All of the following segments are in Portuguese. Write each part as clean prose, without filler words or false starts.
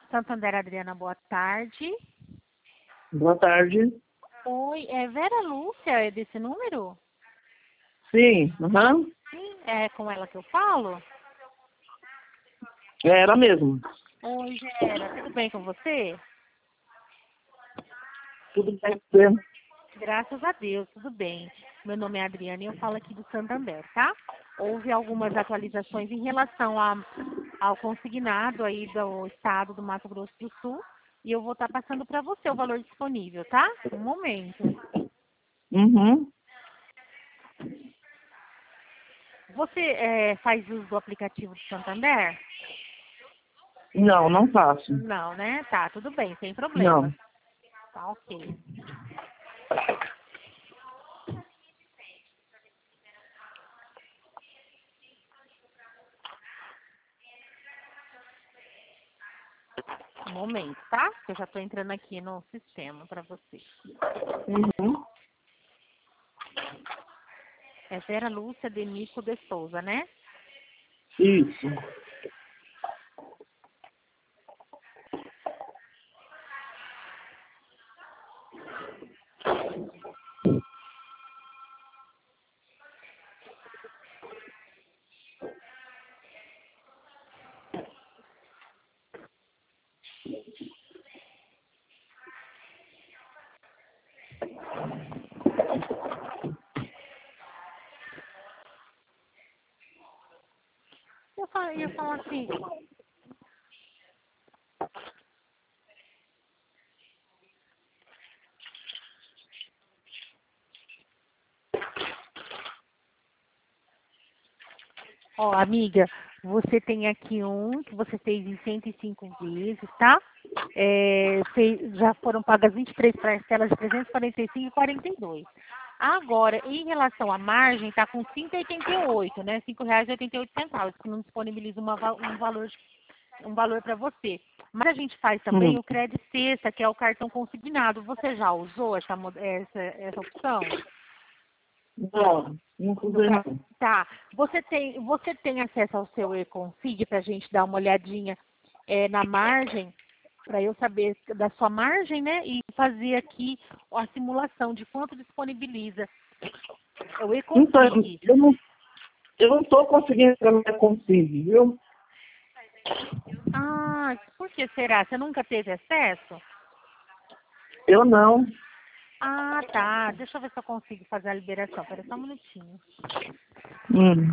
Santander, Adriana, boa tarde. Boa tarde. Oi, é Vera Lúcia, é desse número? Sim, aham. Sim, é com ela que eu falo? É ela mesmo. Oi, Vera, tudo bem com você? Tudo bem com você? Graças a Deus, tudo bem. Meu nome é Adriana e eu falo aqui do Santander, tá? Houve algumas atualizações em relação ao consignado aí do estado do Mato Grosso do Sul e eu vou estar passando para você o valor disponível, tá? Um momento. Uhum. Você faz uso do aplicativo do Santander? Não, não faço. Não, né? Tá, tudo bem, sem problemas. Não. Tá, ok. Um momento, tá? Que eu já tô entrando aqui no sistema para você. Uhum. É Vera Lúcia Denico de Souza, né? Isso. Eu falo assim, ó, amiga, você tem aqui um que você fez em 105 vezes, tá? Já foram pagas 23 parcelas de 345 e 42. Agora, em relação à margem, tá com 5,88, né? R$ 5,88, que não disponibiliza um valor para você. Mas a gente faz também Hum. o crédito sexta, que é o cartão consignado. Você já usou essa opção? Não, nunca usei não. Tá. Você tem acesso ao seu e-config para a gente dar uma olhadinha na margem, para eu saber da sua margem, né? E fazer aqui a simulação de quanto disponibiliza. É o Então, e-config. eu não tô conseguindo entrar no Consigo, viu? Ah, por que será? Você nunca teve acesso? Eu não. Ah, tá. Deixa eu ver se eu consigo fazer a liberação. Pera só um minutinho. Hum.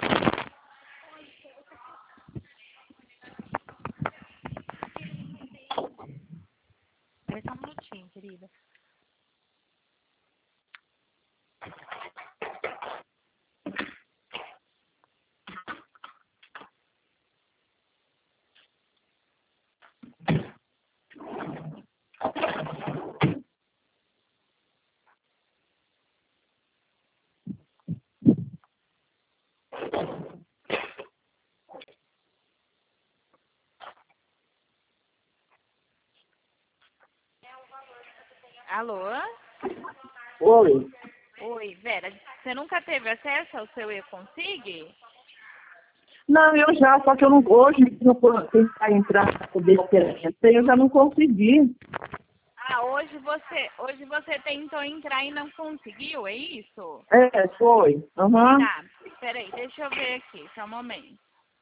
Pera só um minutinho, querida. Alô? Oi. Oi, Vera. Você nunca teve acesso ao seu e-config? Não, eu já, só que eu não, hoje, se eu for tentar entrar para poder operar, eu já não consegui. Ah, hoje você tentou entrar e não conseguiu, é isso? É, foi. Aham. Tá, peraí, deixa eu ver aqui, só um momento.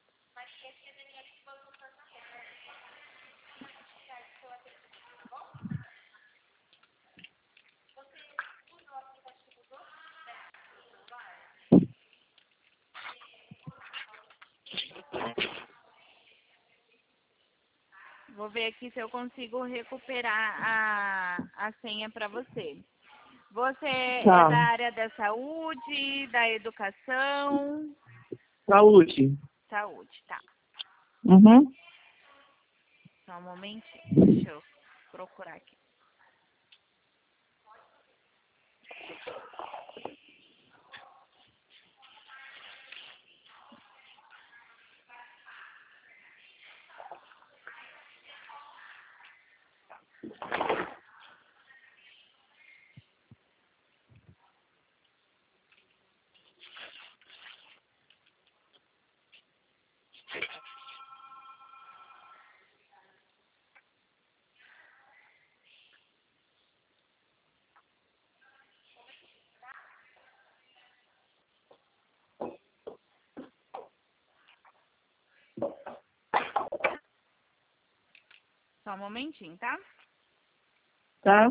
Vou ver aqui se eu consigo recuperar a senha para você. Você é Tá. da área da saúde, da educação? Saúde. Saúde, tá. Uhum. Só um momentinho, deixa eu procurar aqui. Só um momentinho, tá? Tá?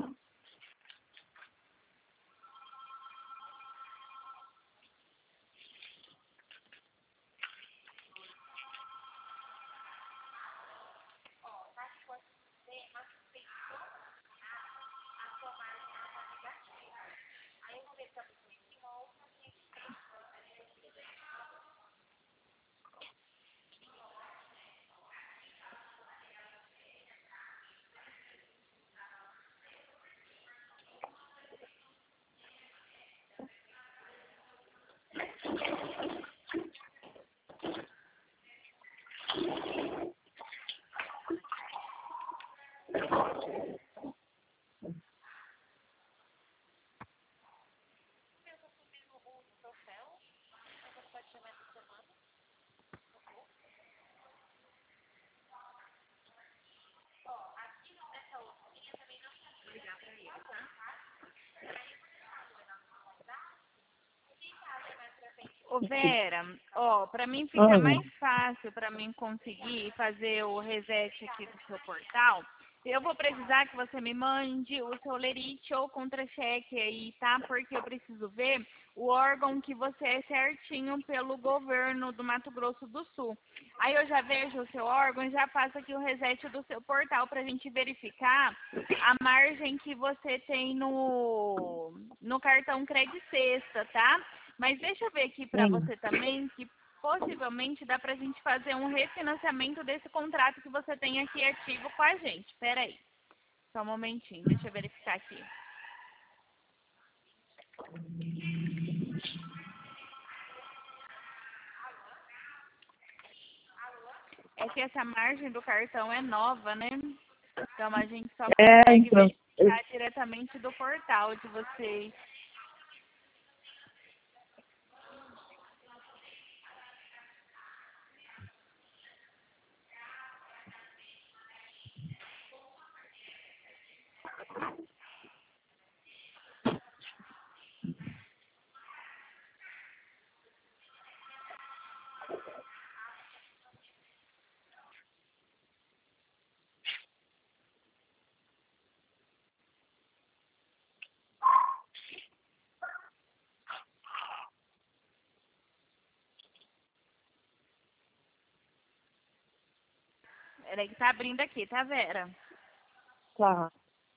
Ô Vera, ó, pra mim fica mais fácil pra mim conseguir fazer o reset aqui do seu portal. Eu vou precisar que você me mande o seu lerite ou contra-cheque aí, tá? Porque eu preciso ver o órgão que você é certinho pelo governo do Mato Grosso do Sul. Aí eu já vejo o seu órgão e já faço aqui o reset do seu portal pra gente verificar a margem que você tem no cartão Cred Sexta, tá? Mas deixa eu ver aqui pra você também que possivelmente dá pra gente fazer um refinanciamento desse contrato que você tem aqui ativo com a gente. Espera aí. Só um momentinho, deixa eu verificar aqui. É que essa margem do cartão é nova, né? Então a gente só consegue Então, verificar diretamente do portal de vocês. Peraí que tá abrindo aqui, tá, Vera? tá.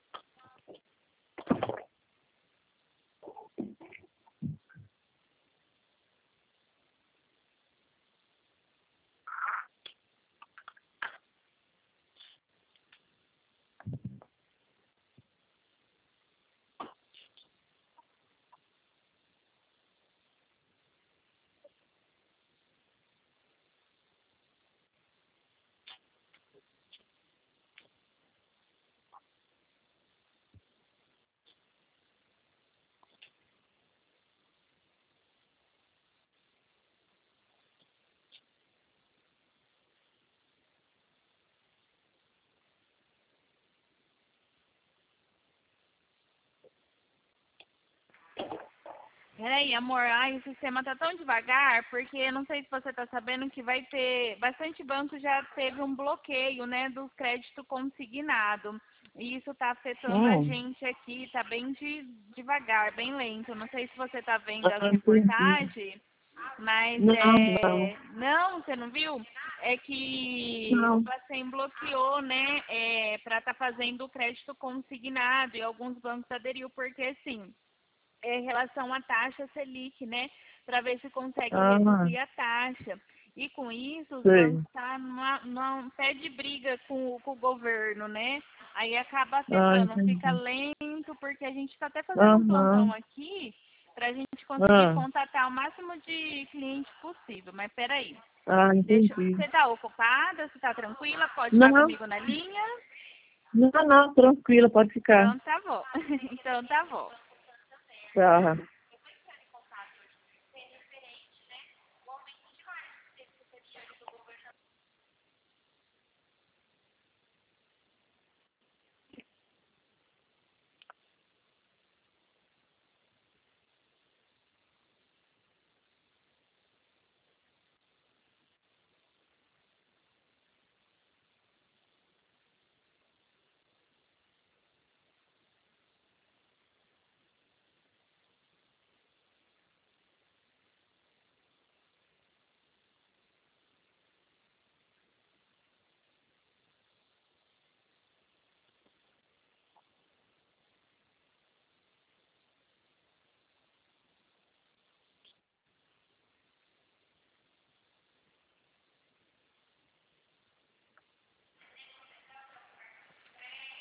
Peraí, amor, ai, o sistema tá tão devagar, porque não sei se você tá sabendo que vai ter, bastante banco já teve um bloqueio, né, do crédito consignado. E isso tá afetando a gente aqui, tá bem devagar, bem lento. Não sei se você tá vendo as Entendi. reportagens, mas Não. não, você não viu? É que o Não. Bacen bloqueou, né, para estar fazendo o crédito consignado e alguns bancos aderiu, porque assim, em relação à taxa Selic, né? Para ver se consegue reduzir a taxa. E com isso, os Sei. bancos estão num pé de briga com o governo, né? Aí acaba afetando, fica Entendi. lento, porque a gente está até fazendo um plantão aqui para a gente conseguir contatar o máximo de clientes possível. Mas peraí, Entendi. você está ocupada? Você está tranquila? Pode ficar Não, comigo na linha? não, tranquila, pode ficar. Então tá bom. Então tá bom. Tá.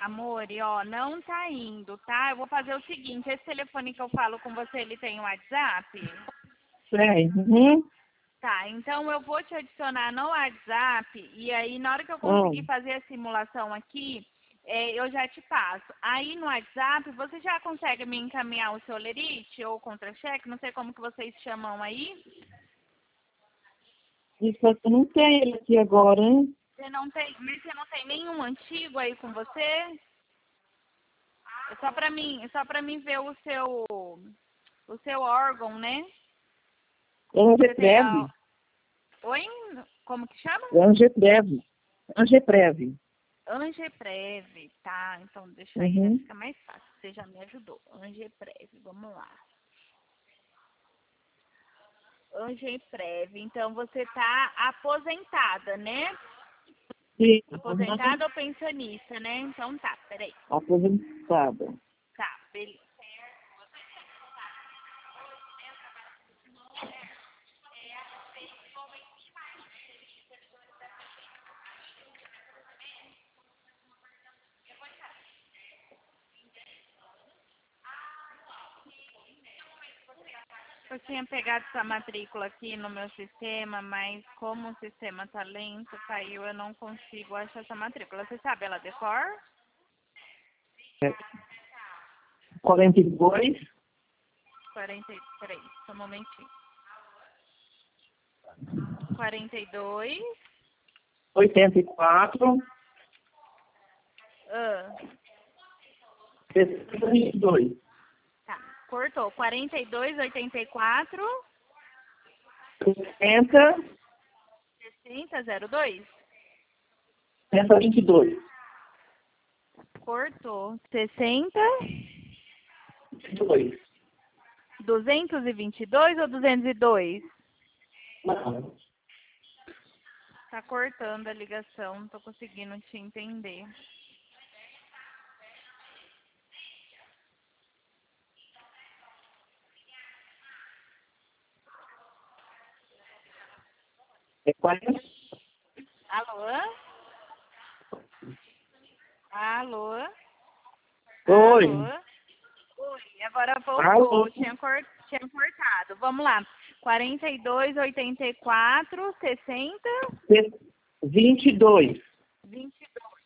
Amor, e ó, não tá indo, tá? Eu vou fazer o seguinte, esse telefone que eu falo com você, ele tem um WhatsApp? Tem. Uhum. Tá, então eu vou te adicionar no WhatsApp e aí na hora que eu conseguir fazer a simulação aqui, eu já te passo. Aí no WhatsApp você já consegue me encaminhar o seu olerite ou contra-cheque, não sei como que vocês chamam aí. Isso eu não tenho ele aqui agora, hein? Você não tem, mas você não tem nenhum antigo aí com você? É só pra mim ver o seu órgão, né? Você tem Angeprev. Oi? Como que chama? Angeprev. Angeprev. Angeprev, tá? Então deixa aí, já fica mais fácil. Você já me ajudou. Angeprev, vamos lá. Angeprev, então você tá aposentada, né? Sim. Aposentada ou pensionista, né? Então tá, peraí. Aposentada. Tá, beleza. Eu tinha pegado essa matrícula aqui no meu sistema, mas como o sistema tá lento, caiu, eu não consigo achar essa matrícula. Você sabe ela de cor? 42. 43, só um momentinho. 42. 84. Ah, 22. tá, cortou. 42, 84, 60. 60, 02. 22. Cortou. 60, 22. 222 ou 202? Não. Tá cortando a ligação, não tô conseguindo te entender. É 40. Alô? Alô? Oi. Alô? Oi, agora voltou. Alô. Tinha cortado. Vamos lá. 42, 84, 60, 22. 22.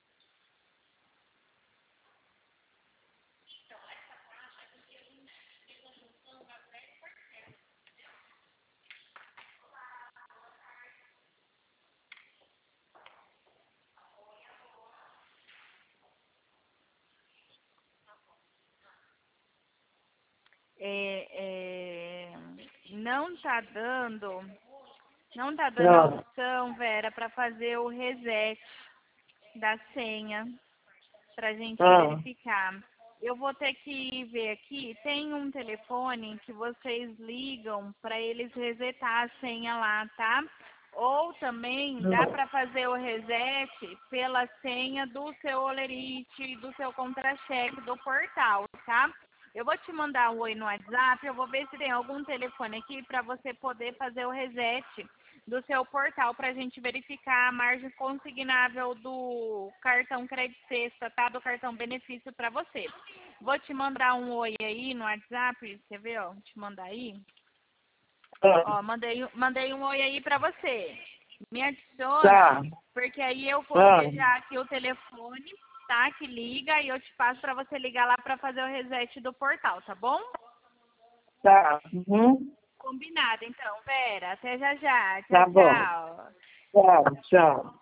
Não tá dando. Não tá dando a Não. opção, Vera, para fazer o reset da senha pra gente verificar. Eu vou ter que ver aqui, tem um telefone que vocês ligam para eles resetar a senha lá, tá? Ou também dá para fazer o reset pela senha do seu olerite, do seu contra-cheque do portal, tá? Eu vou te mandar um oi no WhatsApp, eu vou ver se tem algum telefone aqui para você poder fazer o reset do seu portal para a gente verificar a margem consignável do cartão crédito sexta, tá? Do cartão benefício para você. Vou te mandar um oi aí no WhatsApp, quer ver, ó? Vou te mandar aí. Ó, mandei um oi aí para você. Me adiciona, Tá. porque aí eu vou ver já aqui o telefone, tá? Que liga e eu te passo para você ligar lá para fazer o reset do portal, tá bom? Tá. Combinado, então, Vera. Até já já. Tá Tchau, bom. tchau. Tchau, tchau.